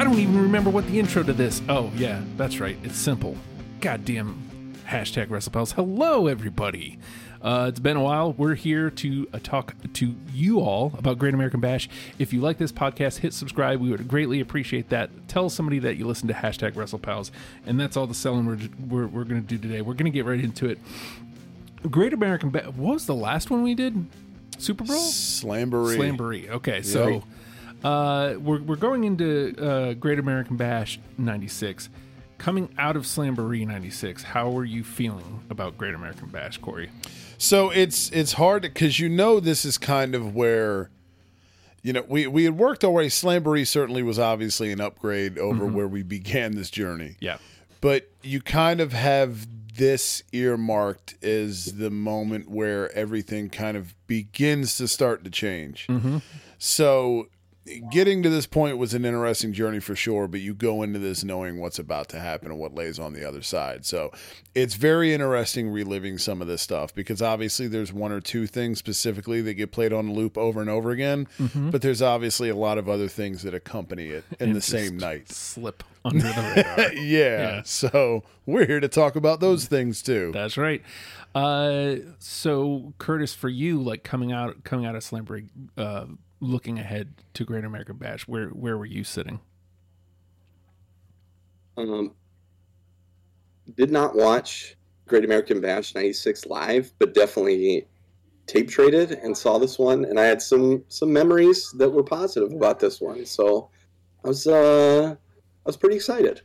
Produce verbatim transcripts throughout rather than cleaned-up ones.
I don't even remember what the intro to this. Oh, yeah, that's right. It's simple. Goddamn hashtag WrestlePals. Hello, everybody. Uh, it's been a while. We're here to uh, talk to you all about Great American Bash. If you like this podcast, hit subscribe. We would greatly appreciate that. Tell somebody that you listen to hashtag WrestlePals. And that's all the selling we're, we're, we're going to do today. We're going to get right into it. Great American Bash. What was the last one we did? Super Bowl? Slamboree. Slamboree. Okay, so uh, we're, we're going into uh, Great American Bash ninety-six. Coming out of Slamboree ninety-six, how were you feeling about Great American Bash, Corey? So it's it's hard because you know this is kind of where, you know, we, we had worked already. Slamboree certainly was obviously an upgrade over mm-hmm. where we began this journey. Yeah. But you kind of have this earmarked as the moment where everything kind of begins to start to change. Mm-hmm. So getting to this point was an interesting journey for sure, but you go into this knowing what's about to happen and what lays on the other side. So it's very interesting reliving some of this stuff because obviously there's one or two things specifically that get played on loop over and over again, mm-hmm. but there's obviously a lot of other things that accompany it in and the same night. Slip under the radar. yeah. yeah. So we're here to talk about those things too. That's right. Uh, so Curtis, for you, like coming out, coming out of Slamboree, uh, looking ahead to Great American Bash, where where were you sitting? Um, did not watch Great American Bash ninety-six live, but definitely tape traded and saw this one, and I had some some memories that were positive about this one. So I was uh, I was pretty excited.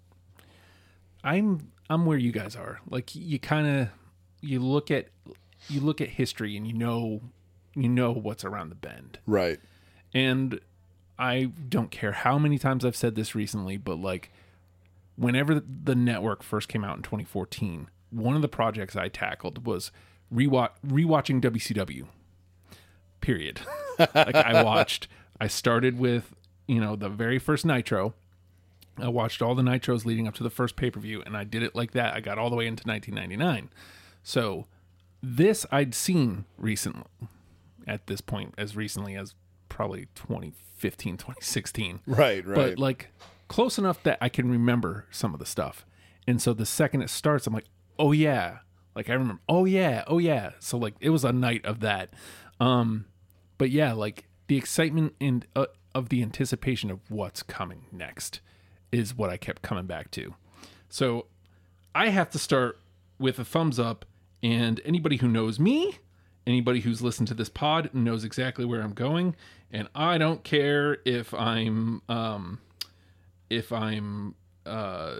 I'm I'm where you guys are. Like you kind of you look at you look at history and you know. You know what's around the bend. Right. And I don't care how many times I've said this recently, but like whenever the network first came out in twenty fourteen, one of the projects I tackled was rewatch, rewatching W C W. Period. Like I watched, I started with, you know, the very first Nitro. I watched all the Nitros leading up to the first pay-per-view, and I did it like that. I got all the way into nineteen ninety-nine. So this I'd seen recently. At this point, as recently as probably twenty fifteen, twenty sixteen. Right, right. But like close enough that I can remember some of the stuff. And so the second it starts, I'm like, oh yeah. Like I remember, oh yeah, oh yeah. So like it was a night of that. Um, but yeah, like the excitement and uh, of the anticipation of what's coming next is what I kept coming back to. So I have to start with a thumbs up, and anybody who knows me, anybody who's listened to this pod knows exactly where I'm going, and I don't care if I'm, um, if I'm, uh,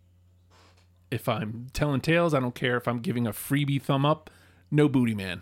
if I'm telling tales. I don't care if I'm giving a freebie thumb up. No Booty Man.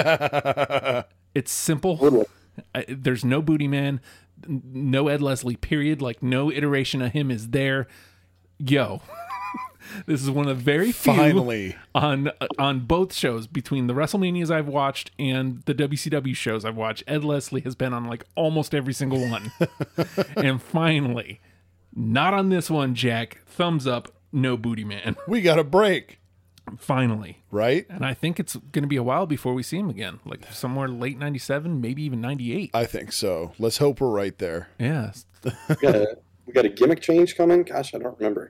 It's simple. I, there's no Booty Man. No Ed Leslie. Period. Like no iteration of him is there. Yo. This is one of the very few Finally. on on both shows between the WrestleManias I've watched and the W C W shows I've watched. Ed Leslie has been on like almost every single one. And finally, not on this one, Jack. Thumbs up, no Booty Man. We got a break. Finally. Right? And I think it's going to be a while before we see him again. Like somewhere late ninety-seven, maybe even ninety-eight. I think so. Let's hope we're right there. Yeah. Yeah. We got a gimmick change coming? Gosh, I don't remember.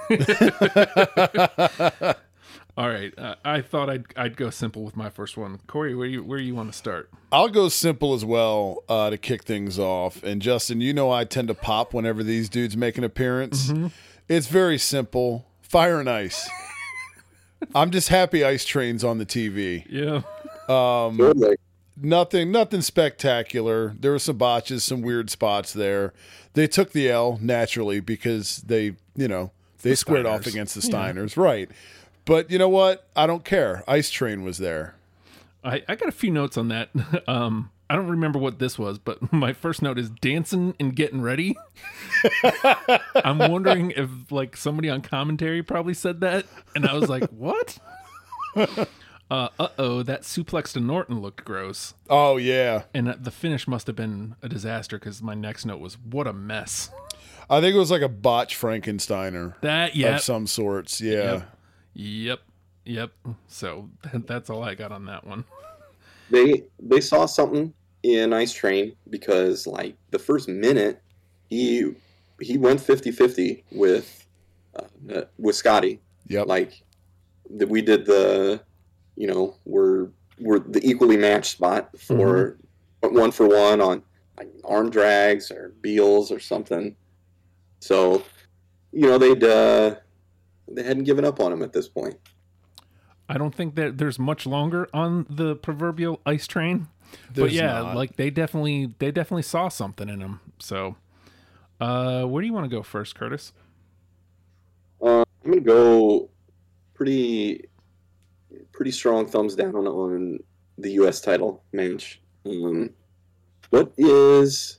All right. Uh, I thought I'd I'd go simple with my first one. Corey, where you where you want to start? I'll go simple as well uh, to kick things off. And Justin, you know I tend to pop whenever these dudes make an appearance. Mm-hmm. It's very simple. Fire and Ice. I'm just happy Ice Train's on the T V. Yeah. Um, Totally. Nothing, nothing spectacular. There were some botches, some weird spots there. They took the L naturally because they, you know, they The squared Steiners. off against the Steiners, yeah. Right? But you know what? I don't care. Ice Train was there. I, I got a few notes on that. Um, I don't remember what this was, but my first note is dancing and getting ready. I'm wondering if like somebody on commentary probably said that, and I was like, what? Uh, uh-oh, that suplex to Norton looked gross. Oh, yeah. And uh, the finish must have been a disaster because my next note was, what a mess. I think it was like a botch Frankensteiner. That, yeah. Of some sorts, yeah. Yep, yep. yep. So that, that's all I got on that one. They they saw something in Ice Train because, like, the first minute, he he went fifty-fifty with uh, with Scotty. Yep. Like that we did the, you know, we're we're the equally matched spot for mm-hmm. one for one on like, arm drags or Beals or something. So, you know, they'd uh, they hadn't given up on him at this point. I don't think that there's much longer on the proverbial ice train. There's but yeah, not. like they definitely they definitely saw something in him. So, uh, where do you want to go first, Curtis? Uh, I'm gonna go pretty pretty strong thumbs down on, on the U S title match. Um, what is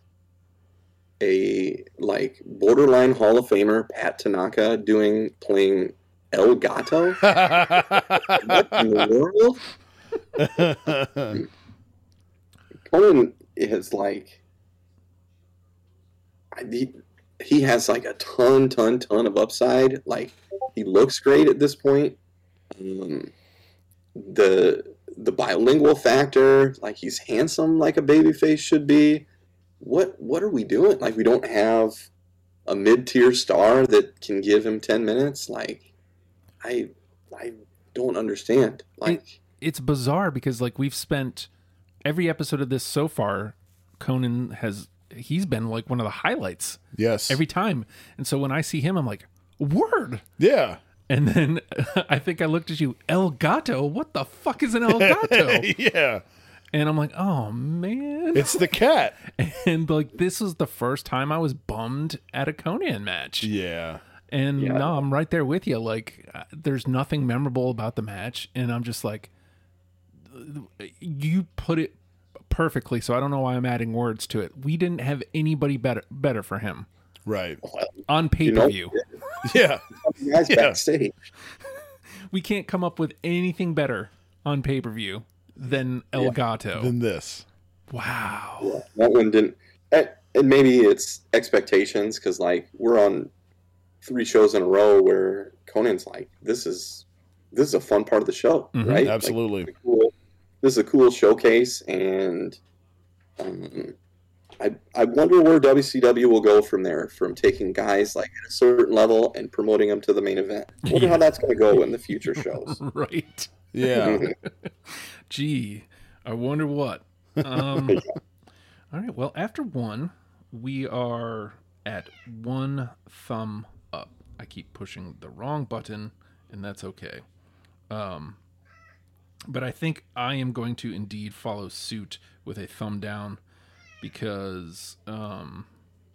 a like borderline Hall of Famer Pat Tanaka doing playing El Gato? What in the world? Conan is like he, he has like a ton, ton, ton of upside. Like he looks great at this point. Um, the the bilingual factor, like he's handsome like a babyface should be. What what are we doing? Like we don't have a mid tier star that can give him ten minutes. Like I I don't understand. Like it, it's bizarre because like we've spent every episode of this so far, Conan has he's been like one of the highlights. Yes. Every time. And so when I see him, I'm like, word. Yeah. And then I think I looked at you, El Gato. What the fuck is an El Gato? Yeah. And I'm like, oh man. It's the cat. And like this was the first time I was bummed at a Conan match. Yeah. And Yeah. no, I'm right there with you. Like uh, there's nothing memorable about the match. And I'm just like, you put it perfectly, so I don't know why I'm adding words to it. We didn't have anybody better better for him Right. on pay-per-view. You Yeah. know, guys Yeah. backstage. We can't come up with anything better on pay-per-view than El Yeah. Gato. Than this. Wow. Yeah, that one didn't. And and maybe it's expectations because like we're on three shows in a row where Conan's like, this is this is a fun part of the show, Mhm. right? Absolutely. Like, cool. This is a cool showcase, and um, I I wonder where W C W will go from there, from taking guys like at a certain level and promoting them to the main event. I wonder Yeah. how that's going to go in the future shows. Right. Yeah. Gee, I wonder what. Um, all right. Well, after one, we are at one thumb up. I keep pushing the wrong button, and that's okay. Um, but I think I am going to indeed follow suit with a thumb down because um,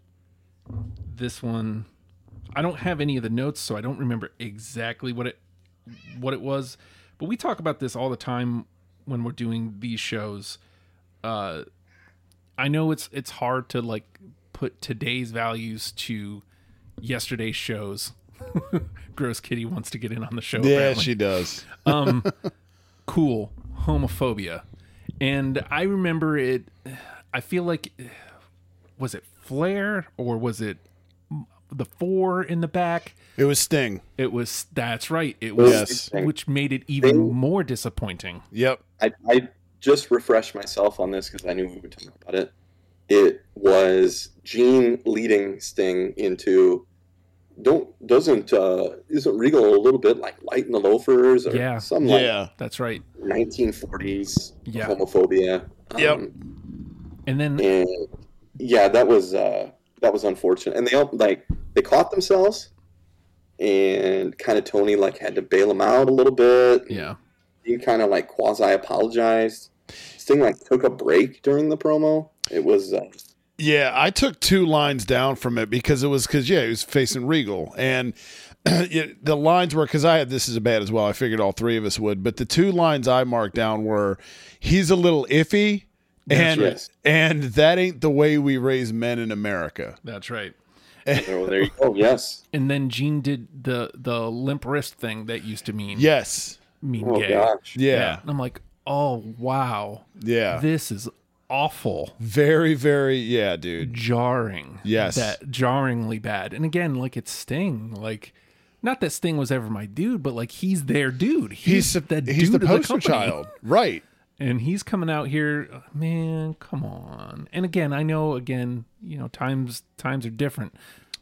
this one, I don't have any of the notes, so I don't remember exactly what it what it was. But we talk about this all the time when we're doing these shows. Uh, I know it's it's hard to like put today's values to yesterday's shows. Gross Kitty wants to get in on the show. Yeah, apparently. she does. um, cool homophobia, and I remember it. I feel like was it Flair or was it the four in the back? It was Sting. It was. That's right. It was, Yes. which made it even Sting. more disappointing. Yep. I, I just refreshed myself on this because I knew we would talk about it. It was Gene leading Sting into don't doesn't uh, isn't Regal a little bit like light in the loafers or Yeah. some like Yeah. That's right. nineteen forties Yeah. homophobia. Yep. Um, And then and yeah, that was uh, that was unfortunate. And they all like they caught themselves, and kind of Tony like had to bail them out a little bit. yeah, He kind of like quasi apologized. Sting like took a break during the promo. It was uh, Yeah, I took two lines down from it because it was because yeah, he was facing Regal, and it, the lines were because I had this as bad as well. I figured all three of us would, but the two lines I marked down were he's a little iffy, and right. and that ain't the way we raise men in America. that's right. oh, there you go. Yes. And then Gene did the the limp wrist thing that used to mean Yes, mean Oh gay. gosh. yeah, And I'm like, oh wow, yeah, this is awful. very, very, yeah, dude. Jarring. Yes. That jarringly bad. And again, like it's Sting. Like not that Sting was ever my dude, but like he's their dude. He's, He's the he's dude the of poster company. child, right? And he's coming out here, man, come on. And again, I know again, you know, times times are different.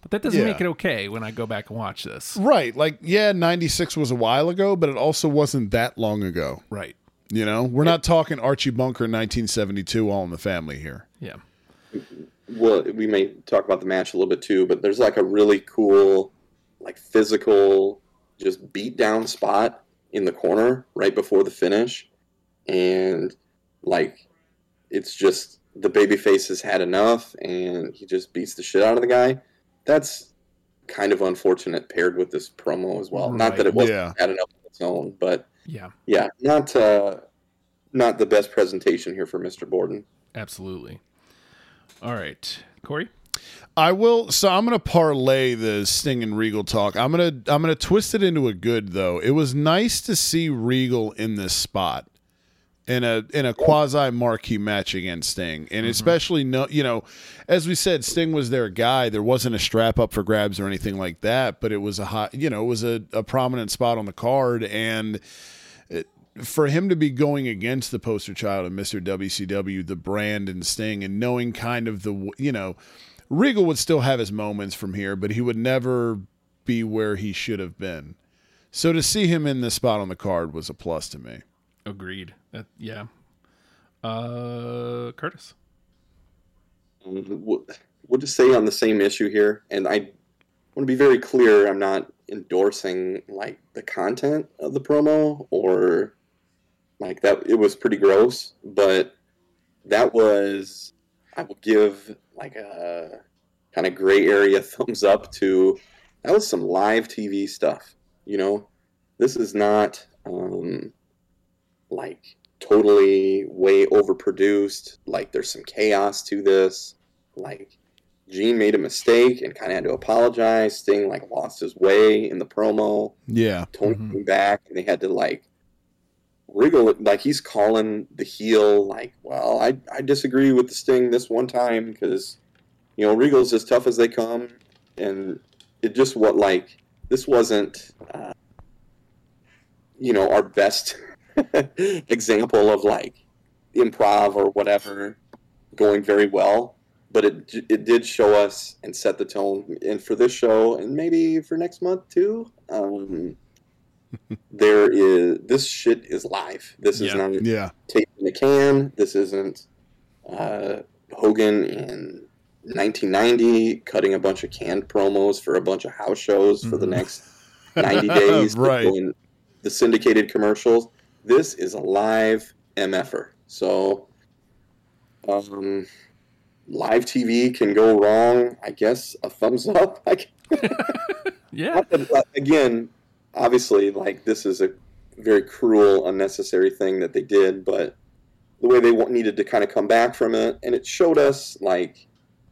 But that doesn't Yeah. make it okay when I go back and watch this. Right. Like, yeah, ninety-six was a while ago, but it also wasn't that long ago. Right. You know, we're not talking Archie Bunker nineteen seventy-two All in the Family here. Yeah. Well, we may talk about the match a little bit too, but there's like a really cool, like physical, just beat down spot in the corner right before the finish. And like, it's just the babyface has had enough and he just beats the shit out of the guy. That's kind of unfortunate paired with this promo as well. Right. Not that it wasn't Yeah. bad enough on its own, but Yeah. yeah, not uh, not the best presentation here for Mister Borden. Absolutely. All right. Corey? I will. So I'm going to parlay the Sting and Regal talk. I'm going to I'm going to twist it into a good though. It was nice to see Regal in this spot in a in a quasi marquee match against Sting, and especially no, you know, as we said, Sting was their guy. There wasn't a strap up for grabs or anything like that, but it was a hot, you know, it was a, a prominent spot on the card, and it, for him to be going against the poster child of Mister W C W, the brand and Sting, and knowing kind of the, you know, Regal would still have his moments from here, but he would never be where he should have been. So to see him in this spot on the card was a plus to me. Agreed. That, yeah. Uh, Curtis? Um, we'll we'll just say on the same issue here, and I want to be very clear, I'm not endorsing like the content of the promo or like that. It was pretty gross, but that was, I will give like a kind of gray area thumbs up to, that was some live T V stuff, you know? This is not um, like totally way overproduced. Like there's some chaos to this. Like Gene made a mistake and kind of had to apologize. Sting like lost his way in the promo. Yeah. Tony Mhm. came back and they had to like wriggle it. Like he's calling the heel like, well, I, I disagree with the Sting this one time because, you know, Regal's as tough as they come. And it just what like, this wasn't, uh, you know, our best example of like improv or whatever going very well, but it it did show us and set the tone. And for this show, and maybe for next month too, um, there is this shit is live. This is Yeah. not Yeah. tape in the can. This isn't uh, Hogan in nineteen ninety cutting a bunch of canned promos for a bunch of house shows for the Mhm. next ninety days. Right. Doing the syndicated commercials. This is a live M F R. So, um, live T V can go wrong. I guess a thumbs up. I can, Yeah. not that- again, obviously, like this is a very cruel, unnecessary thing that they did, but the way they wa- needed to kind of come back from it, and it showed us like,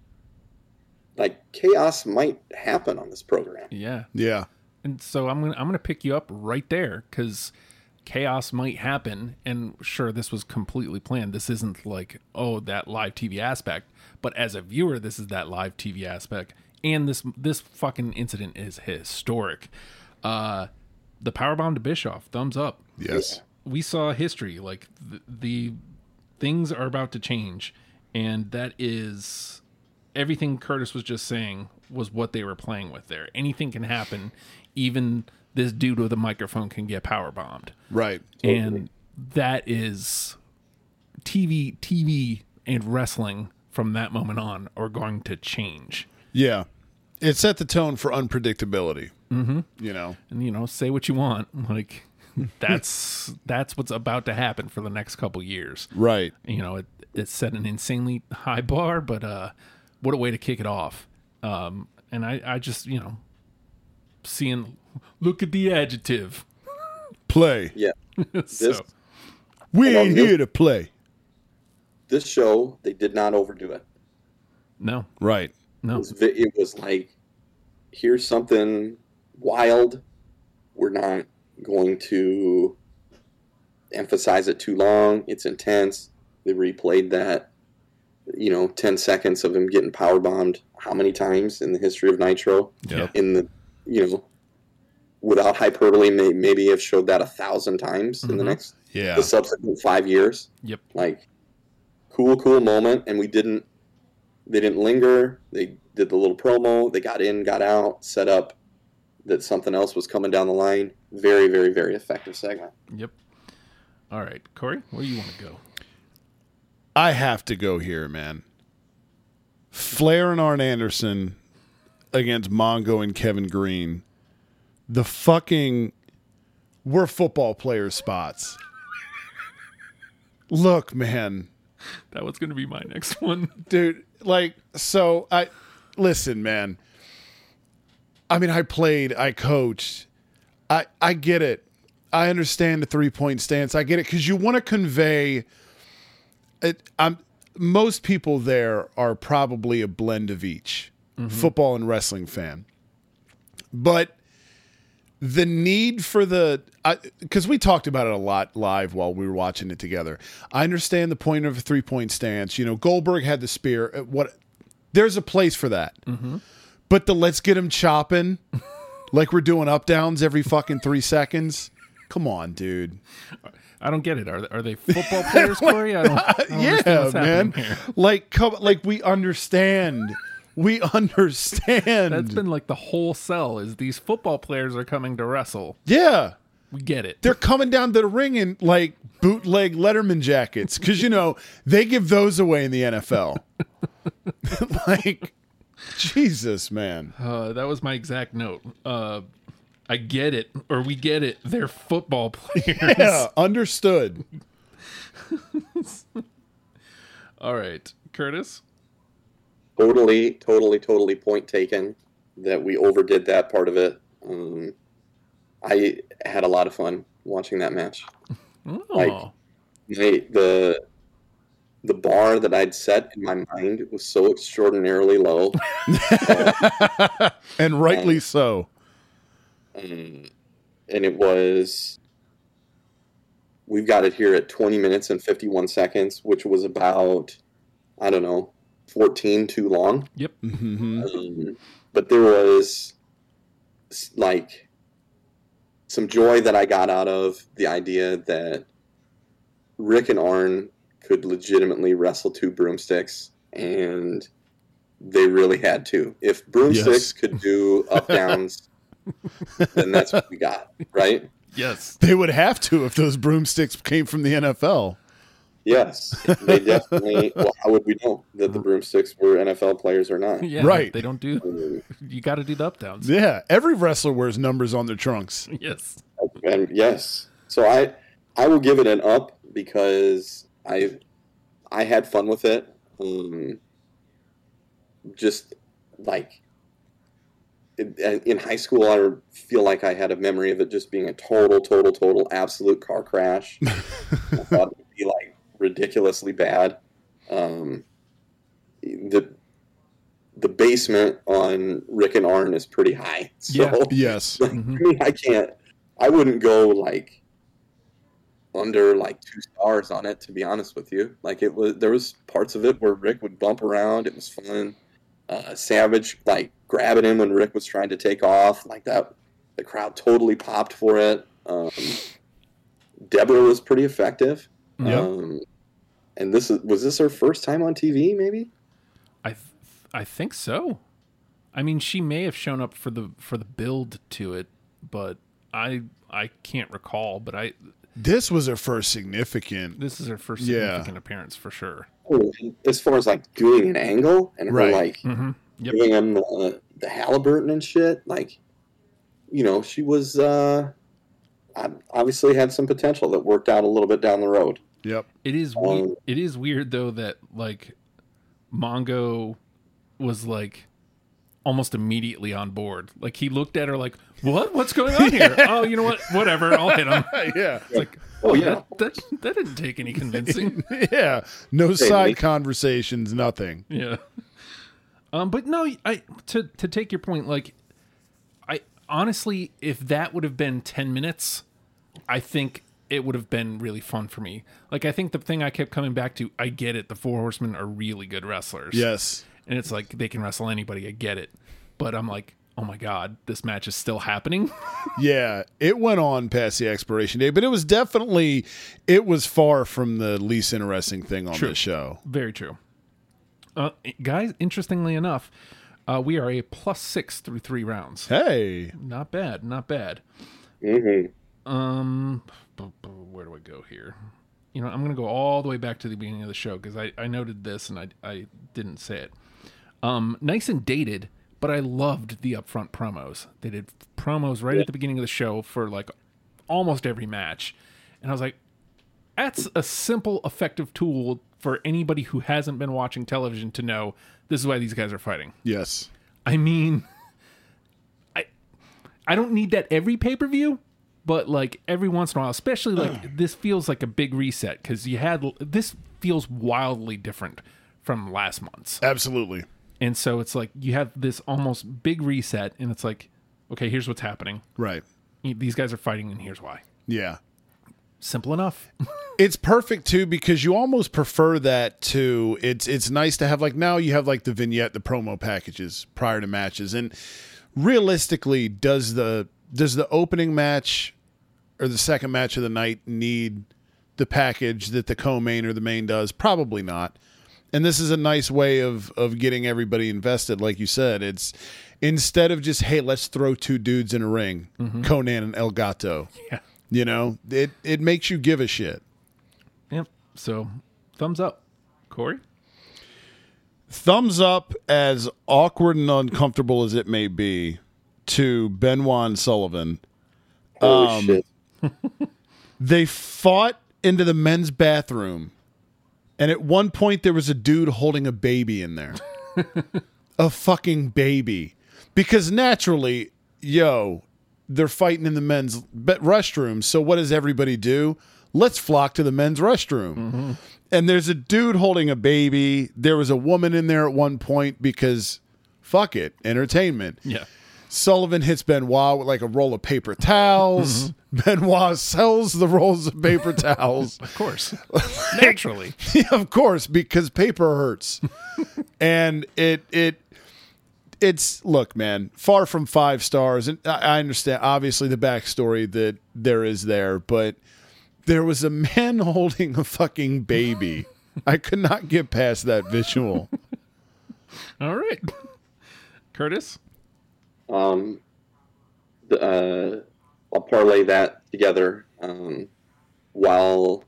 like chaos might happen on this program. Yeah. Yeah. And so I'm gonna I'm gonna pick you up right there because chaos might happen. And sure, this was completely planned. This isn't like, oh, that live T V aspect. But as a viewer, this is that live T V aspect. And this this fucking incident is historic. Uh, the powerbomb to Bischoff, thumbs up. Yes. We saw history. Like the, the things are about to change, and that is everything Curtis was just saying was what they were playing with there. Anything can happen. Even this dude with a microphone can get power bombed, Right. and that is T V. T V and wrestling from that moment on are going to change. Yeah. It set the tone for unpredictability. Mm-hmm. You know. And you know, say what you want, like that's that's what's about to happen for the next couple years. Right. You know, it it set an insanely high bar, but uh, what a way to kick it off. Um, and I I just you know. Seeing, look at the adjective. Play. Yeah. So, This We Well, ain't this- here to play. this show, they did not overdo it. no, Right. It no, was, vi- it was like, here's something wild. We're not going to emphasize it too long. It's intense. They replayed that, you know, ten seconds of him getting power bombed how many times in the history of Nitro? yeah, In the, you know, without hyperbole, may, maybe have showed that a thousand times in the Mhm. next, Yeah. the subsequent five years. yep, Like, cool, cool moment. And we didn't, they didn't linger. They did the little promo. They got in, got out, set up that something else was coming down the line. Very, very, very effective segment. Yep. All right, Corey, where do you want to go? I have to go here, man. Flair and Arn Anderson against Mongo and Kevin Green. The fucking we're football players spots. Look, man. That was going to be my next one. Dude, like, so I listen, man. I mean, I played, I coached. I I get it. I understand the three-point stance. I get it because you want to convey it. I'm most people there are probably a blend of each, mm-hmm. football and wrestling fan. But the need for the because we talked about it a lot live while we were watching it together. I understand the point of a three-point stance. You know, Goldberg had the spear. What there's a place for that. Mm-hmm. But the let's get him chopping like we're doing up downs every fucking three seconds. Come on, dude. I don't get it. Are they, are they football players, Corey? I don't, I don't yeah, man. Like, come, like we understand. We understand. That's been like the whole sell is these football players are coming to wrestle. Yeah. We get it. They're coming down to the ring in like bootleg Letterman jackets because, you know, they give those away in the N F L. Like, Jesus, man. Uh, that was my exact note. Uh, I get it, or we get it. They're football players. Yeah, understood. All right, Curtis? Totally, totally, totally point taken that we overdid that part of it. Um, I had a lot of fun watching that match. Oh. Like, the, the the bar that I'd set in my mind was so extraordinarily low. And rightly um, so. Um, and it was, we've got it here at twenty minutes and fifty-one seconds, which was about, I don't know, fourteen too long. Yep. Mm-hmm. Um, but there was like some joy that I got out of the idea that Rick and Arn could legitimately wrestle two broomsticks, and they really had to. If broomsticks yes. could do up downs, then that's what we got, right? Yes. They would have to if those broomsticks came from the N F L. Yes. They definitely, well, how would we know that the broomsticks were N F L players or not? Yeah, right. They don't do, you got to do the up downs. Yeah. Every wrestler wears numbers on their trunks. Yes. And yes. So I, I will give it an up because I, I had fun with it. Um, just like, in high school, I feel like I had a memory of it just being a total, total, total, absolute car crash. I thought it would be like ridiculously bad. Um, the the basement on Rick and Arn is pretty high. So, yeah. Yes. Like, mm-hmm. I mean, I can't. I wouldn't go like under like two stars on it, to be honest with you. Like it was, there was parts of it where Rick would bump around. It was fun. Uh, Savage like grabbing him when Rick was trying to take off, like that. The crowd totally popped for it. Um, Deborah was pretty effective. Yep. Um, and this is, was this her first time on T V? Maybe. I th- I think so. I mean, she may have shown up for the for the build to it, but I I can't recall. But I this was her first significant. This is her first yeah. significant appearance for sure. As far as like doing an angle and her right. like mm-hmm. yep. giving him the, the Halliburton and shit, like, you know, she was uh, obviously had some potential that worked out a little bit down the road. Yep. It is um, we- it is weird though that like Mongo was like almost immediately on board. Like he looked at her like, "What? What's going on here?" Yeah. Oh, you know what? Whatever. I'll hit him. Yeah. It's like, oh yeah, that, that that didn't take any convincing. Yeah. No side conversations. Nothing. Yeah. Um. But no, I to to take your point. Like, I honestly, if that would have been ten minutes, I think it would have been really fun for me. Like, I think the thing I kept coming back to, I get it. The Four Horsemen are really good wrestlers. Yes. And it's like, they can wrestle anybody. I get it. But I'm like, oh my God, this match is still happening. Yeah. It went on past the expiration date, but it was definitely, it was far from the least interesting thing on True. the show. Very true. Uh, guys, interestingly enough, Uh, we are a plus six through three rounds. Hey. Not bad, not bad. Mm-hmm. Um, where do I go here? You know, I'm going to go all the way back to the beginning of the show because I, I noted this and I, I didn't say it. Um, nice and dated, but I loved the upfront promos. They did promos right Yeah. at the beginning of the show for like almost every match. And I was like, that's a simple, effective tool for anybody who hasn't been watching television to know this is why these guys are fighting. Yes. I mean, I I don't need that every pay-per-view, but like every once in a while, especially like this feels like a big reset because you had this feels wildly different from last month's. Absolutely. And so it's like you have this almost big reset and it's like, okay, here's what's happening. Right. These guys are fighting and here's why. Yeah. Simple enough. It's perfect too because you almost prefer that to it's it's nice to have like now you have like the vignette, the promo packages prior to matches. And realistically, does the does the opening match or the second match of the night need the package that the co-main or the main does? Probably not. And this is a nice way of of getting everybody invested, like you said. It's instead of just, hey, let's throw two dudes in a ring, mm-hmm. Conan and El Gato. Yeah. You know, it, it makes you give a shit. Yep. So, thumbs up. Corey? Thumbs up, as awkward and uncomfortable as it may be, to Benoit and Sullivan. Holy Um, shit. They fought into the men's bathroom, and at one point there was a dude holding a baby in there. A fucking baby. Because naturally, yo, they're fighting in the men's be- restroom. So what does everybody do? Let's flock to the men's restroom. Mm-hmm. And there's a dude holding a baby. There was a woman in there at one point because fuck it, entertainment. Yeah. Sullivan hits Benoit with like a roll of paper towels. Mm-hmm. Benoit sells the rolls of paper towels. Of course. Naturally. Yeah, of course, because paper hurts. And it it it's look, man, far from five stars. And I understand obviously the backstory that there is there, but there was a man holding a fucking baby. I could not get past that visual. All right. Curtis? Um, the, uh, I'll parlay that together. Um, while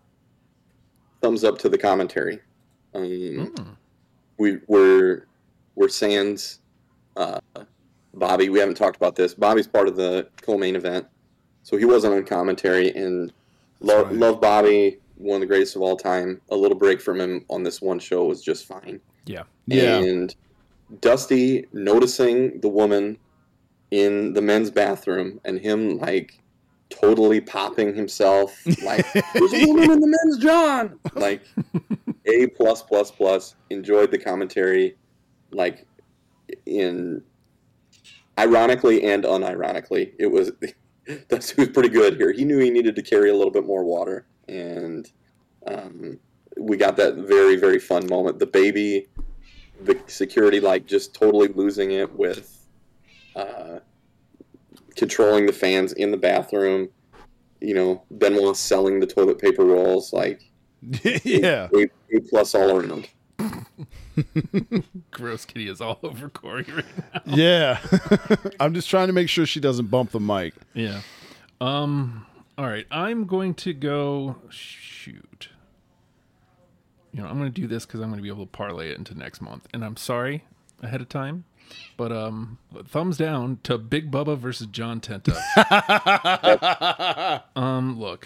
thumbs up to the commentary. Um, mm. we we're we're sans uh, Bobby. We haven't talked about this. Bobby's part of the co-main event, so he wasn't on commentary. And love right. love Bobby, one of the greatest of all time. A little break from him on this one show was just fine. Yeah, yeah. And Dusty noticing the woman in the men's bathroom and him like totally popping himself like there's a woman in the men's John, like A plus plus plus. Enjoyed the commentary, like in ironically and unironically. It was Dusty was pretty good here. He knew he needed to carry a little bit more water, and um, we got that very very fun moment. The baby. The security, like, just totally losing it with uh, controlling the fans in the bathroom. You know, Benoit selling the toilet paper rolls. Like, yeah. A, a, a plus all around. Gross kitty is all over Corey right now. Yeah. I'm just trying to make sure she doesn't bump the mic. Yeah. Um. All right. I'm going to go... Shoot. You know, I'm going to do this because I'm going to be able to parlay it into next month. And I'm sorry ahead of time, but um, thumbs down to Big Bubba versus John Tenta. um, look,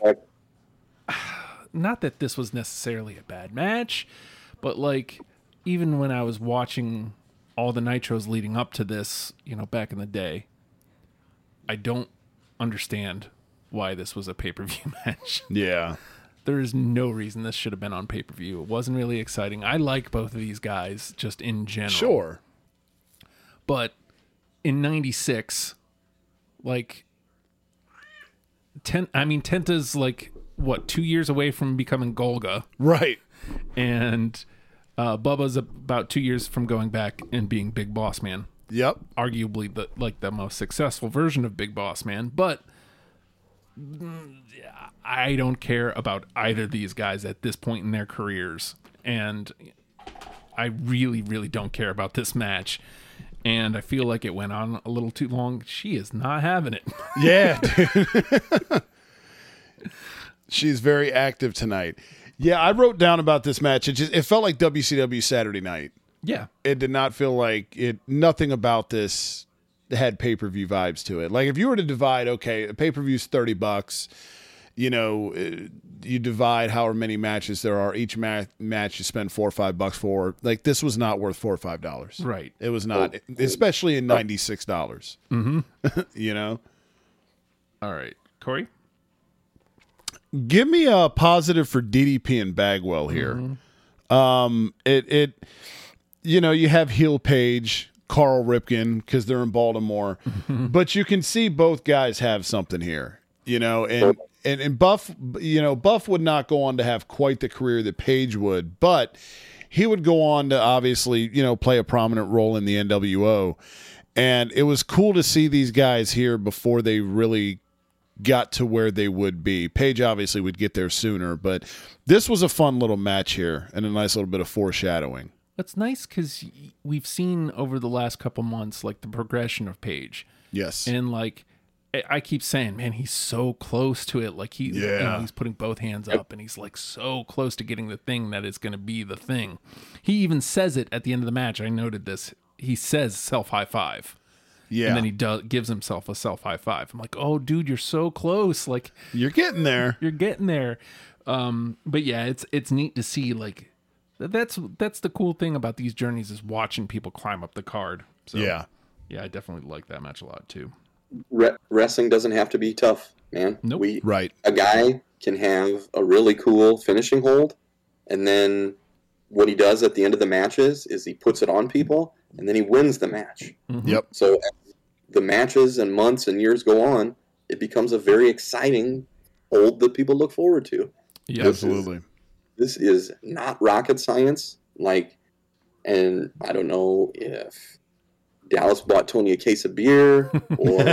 not that this was necessarily a bad match, but like even when I was watching all the Nitros leading up to this, you know, back in the day, I don't understand why this was a pay-per-view match. Yeah. There is no reason this should have been on pay-per-view. It wasn't really exciting. I like both of these guys just in general. Sure. But in ninety-six, like, ten, I mean, Tenta's like, what, two years away from becoming Golga. Right. And uh, Bubba's about two years from going back and being Big Boss Man. Yep. Arguably the like the most successful version of Big Boss Man. But I don't care about either of these guys at this point in their careers. And I really, really don't care about this match. And I feel like it went on a little too long. She is not having it. Yeah, dude. She's very active tonight. Yeah, I wrote down about this match. It just it felt like W C W Saturday Night. Yeah. It did not feel like it. Nothing about this had pay-per-view vibes to it. Like if you were to divide, okay, a pay-per-view's thirty bucks. You know, you divide however many matches there are. Each ma- match you spend four or five bucks for. Like this was not worth four or five dollars. Right. It was not, especially in ninety six dollars. Mm-hmm. You know. All right, Corey. Give me a positive for D D P and Bagwell here. Mm-hmm. Um, it it, you know, you have heel Page, Carl Ripken because they're in Baltimore, but you can see both guys have something here. You know, and. And, and Buff, you know, Buff would not go on to have quite the career that Page would, but he would go on to obviously, you know, play a prominent role in the N W O. And it was cool to see these guys here before they really got to where they would be. Page obviously would get there sooner, but this was a fun little match here and a nice little bit of foreshadowing. It's nice because we've seen over the last couple months, like the progression of Page. Yes. And like, I keep saying, man, he's so close to it. Like he, yeah. you know, he's putting both hands up, and he's like so close to getting the thing that is going to be the thing. He even says it at the end of the match. I noted this. He says self high five, yeah, and then he does gives himself a self high five. I'm like, oh, dude, you're so close. Like you're getting there. You're getting there. Um, but yeah, it's it's neat to see. Like that's that's the cool thing about these journeys is watching people climb up the card. So, yeah, yeah, I definitely like that match a lot too. Re- wrestling doesn't have to be tough, man. Nope. We, right. A guy can have a really cool finishing hold, and then what he does at the end of the matches is he puts it on people, and then he wins the match. Mm-hmm. Yep. So as the matches and months and years go on, it becomes a very exciting hold that people look forward to. Yeah, this absolutely. Is, this is not rocket science. Like, and I don't know if Dallas bought Tony a case of beer, or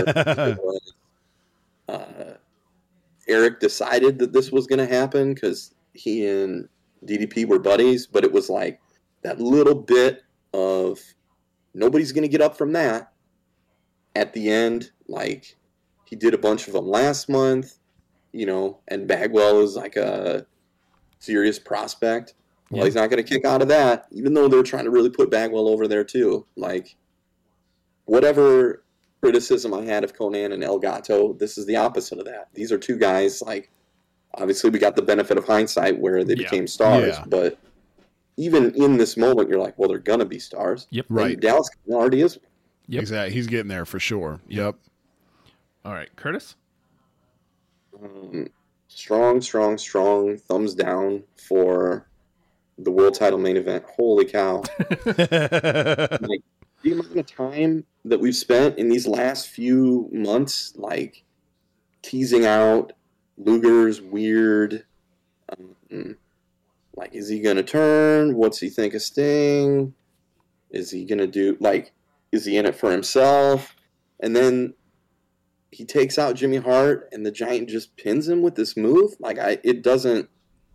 uh, Eric decided that this was going to happen because he and D D P were buddies, but it was like that little bit of nobody's going to get up from that at the end. Like he did a bunch of them last month, you know, and Bagwell is like a serious prospect. Well, yeah. He's not going to kick out of that, even though they're trying to really put Bagwell over there too. Like, whatever criticism I had of Conan and El Gato, this is the opposite of that. These are two guys, like, obviously we got the benefit of hindsight where they yeah. became stars, yeah. but even in this moment, you're like, well, they're going to be stars. Yep. Right. And Dallas already is. Yep. Exactly. He's getting there for sure. Yep. All right, Curtis? Um, strong, strong, strong thumbs down for the world title main event. Holy cow. Like, the amount of time that we've spent in these last few months, like teasing out Luger's weird, um, like, is he going to turn? What's he think of Sting? Is he going to do, like, is he in it for himself? And then he takes out Jimmy Hart and the Giant just pins him with this move. Like, I, it doesn't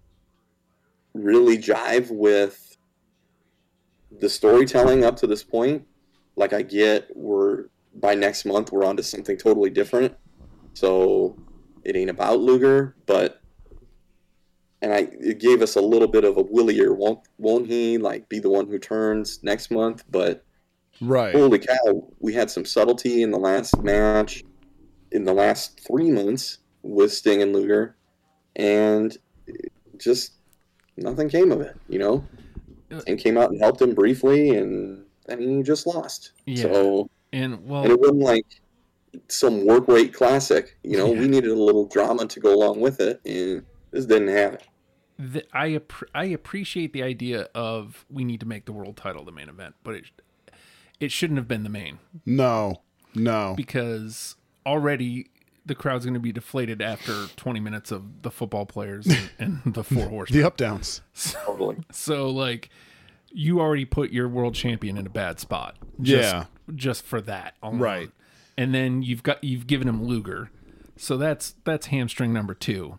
really jive with the storytelling up to this point. Like, I get we're by next month we're on to something totally different, so it ain't about Luger, but and I it gave us a little bit of a willier, won't won't he like be the one who turns next month? But right, holy cow, we had some subtlety in the last match, in the last three months with Sting and Luger, and just nothing came of it, you know. And came out and helped him briefly, and I mean, he just lost. Yeah. So, and well, and it wasn't like some work rate classic. You know, yeah. we needed a little drama to go along with it, and this didn't have it. The, I ap- I appreciate the idea of we need to make the world title the main event, but it it shouldn't have been the main. No, no, because already the crowd's going to be deflated after twenty minutes of the football players and, and the four horsemen. the up downs. So, Totally. So like, you already put your world champion in a bad spot. Just, Yeah. just for that alone. Right. And then you've got you've given him Luger, So that's that's hamstring number two.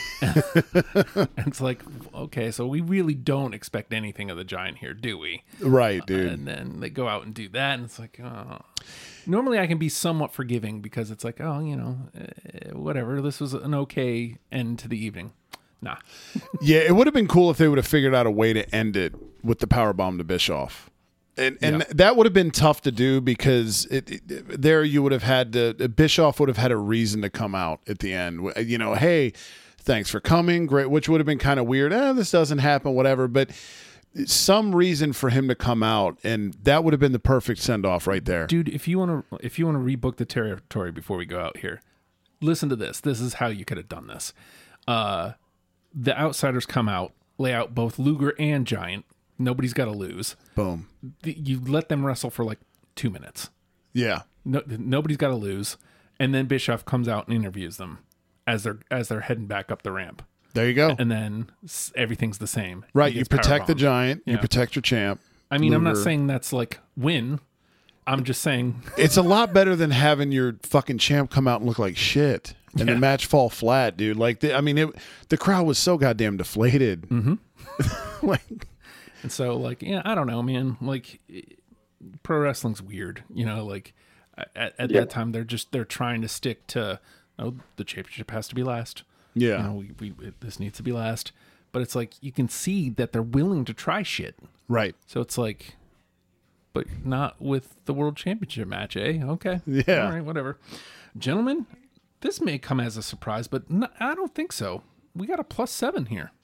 And it's like, okay, so we really don't expect anything of the Giant here, do we? Right, dude. Uh, and then they go out and do that, and it's like, oh. Normally I can be somewhat forgiving because it's like, oh, you know, uh, whatever. This was an okay end to the evening. Nah. Yeah, it would have been cool if they would have figured out a way to end it with the powerbomb to Bischoff. And and Yeah. that would have been tough to do because it, it, there you would have had to, Bischoff would have had a reason to come out at the end. You know, hey, thanks for coming, great, which would have been kind of weird. Eh, this doesn't happen, whatever. But some reason for him to come out, and that would have been the perfect send off right there. Dude, if you want to if you want to rebook the territory before we go out here, listen to this. This is how you could have done this. Uh, the outsiders come out, lay out both Luger and Giant. Nobody's got to lose. Boom. The- You let them wrestle for like two minutes. Yeah. No, nobody's got to lose, and then Bischoff comes out and interviews them as they're as they're heading back up the ramp, There you go. and then s- everything's the same. Right. He You gets protect the powerbombed. Giant. You Yeah. protect your champ. I mean, I'm not Luger. saying that's like win. I'm just saying It's a lot better than having your fucking champ come out and look like shit and Yeah. the match fall flat, dude. Like, the, I mean, it, the crowd was so goddamn deflated. Mm-hmm. like, And so, like, yeah, I don't know, man. Like, it- pro wrestling's weird, you know. Like, at, at Yeah. that time, they're just they're trying to stick to, oh, the championship has to be last. yeah. You know, we, we it, this needs to be last. But it's like you can see that they're willing to try shit. Right. So it's like, but not with the world championship match, eh? Okay, Yeah. all right, whatever. Gentlemen, this may come as a surprise, but no, I don't think so. We got a plus seven here.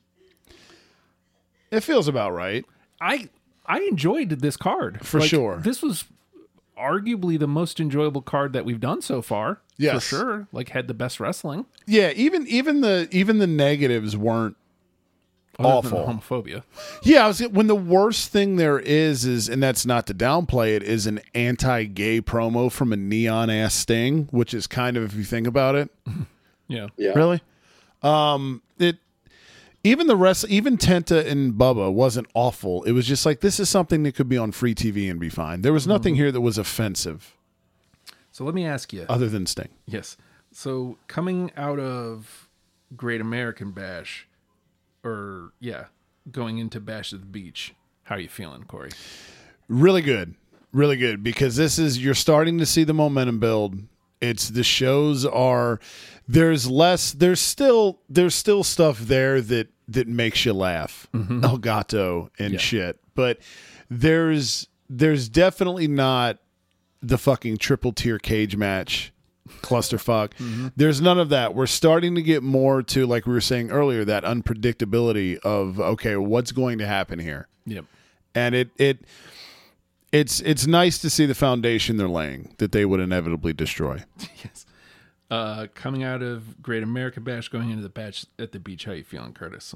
It feels about right. I I enjoyed this card For Like, sure. This was arguably the most enjoyable card that we've done so far. Yes. for sure. Like had the best wrestling. Yeah. Even, even the, even the negatives weren't Other than awful. homophobia. Yeah, I was when the worst thing there is is, and that's not to downplay it, is an anti-gay promo from a neon ass Sting, which is kind of, if you think about it, Yeah, Yeah. really. Um, it even the rest, even Tenta and Bubba wasn't awful. It was just like this is something that could be on free T V and be fine. There was nothing here that was offensive So let me ask you. other than Sting. Yes. So coming out of Great American Bash, or yeah, going into Bash at the Beach, how are you feeling, Corey? Really good. Really good because this is you're starting to see the momentum build. It's the shows are there's less there's still there's still stuff there that that makes you laugh. Elgato and Yeah. shit. But there's there's definitely not the fucking triple tier cage match clusterfuck. There's none of that. We're starting to get more to, like we were saying earlier, that unpredictability of okay, what's going to happen here? Yep. And it it it's it's nice to see the foundation they're laying that they would inevitably destroy. Yes. Uh, coming out of Great American Bash, going into the Bash at the Beach, how you feeling, Curtis?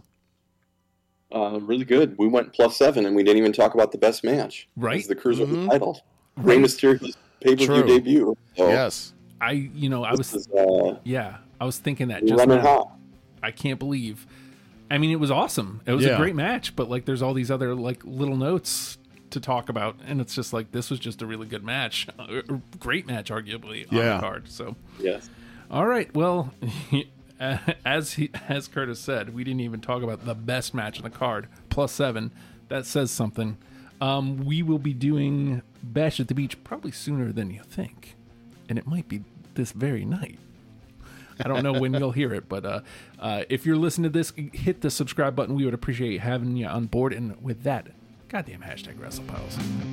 Uh, really good. We went plus seven, and we didn't even talk about the best match. Right. It's the cruiserweight Mhm. title. Rey Mysterio's pay-per-view True. debut. So Yes. I, you know, I this was, is uh, yeah, I was thinking that just running now. hot. I can't believe. I mean, it was awesome. It was Yeah. a great match, but like, there's all these other like little notes to talk about, and it's just like this was just a really good match, a great match, arguably on Yeah. the card. So, Yes. all right, well, as he as Curtis said, we didn't even talk about the best match on the card, plus seven. That says something. Um, we will be doing Bash at the Beach probably sooner than you think, and it might be this very night. I don't know when you'll hear it, but uh, uh, if you're listening to this, hit the subscribe button. We would appreciate having you on board. And with that, goddamn hashtag WrestlePals.